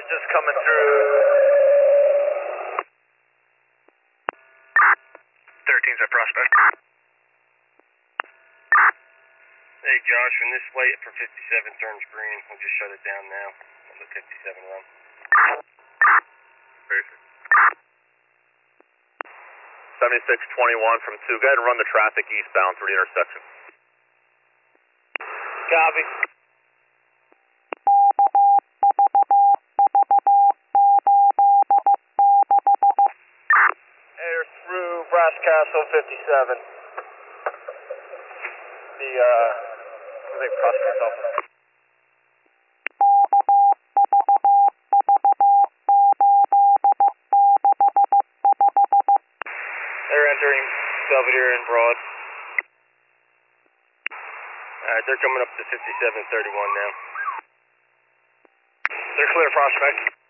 just coming through. 13's a prospect. Hey Josh, when this light for 57 turns green, we'll just shut it down now on the 57 run. Perfect. 7621 from 2. Go ahead and run the traffic eastbound through the intersection. Copy. Air through Brass Castle 57. I think Prospect Office. They're entering Belvedere and Broad. They're coming up to 5731 now. They're clear, Prospect.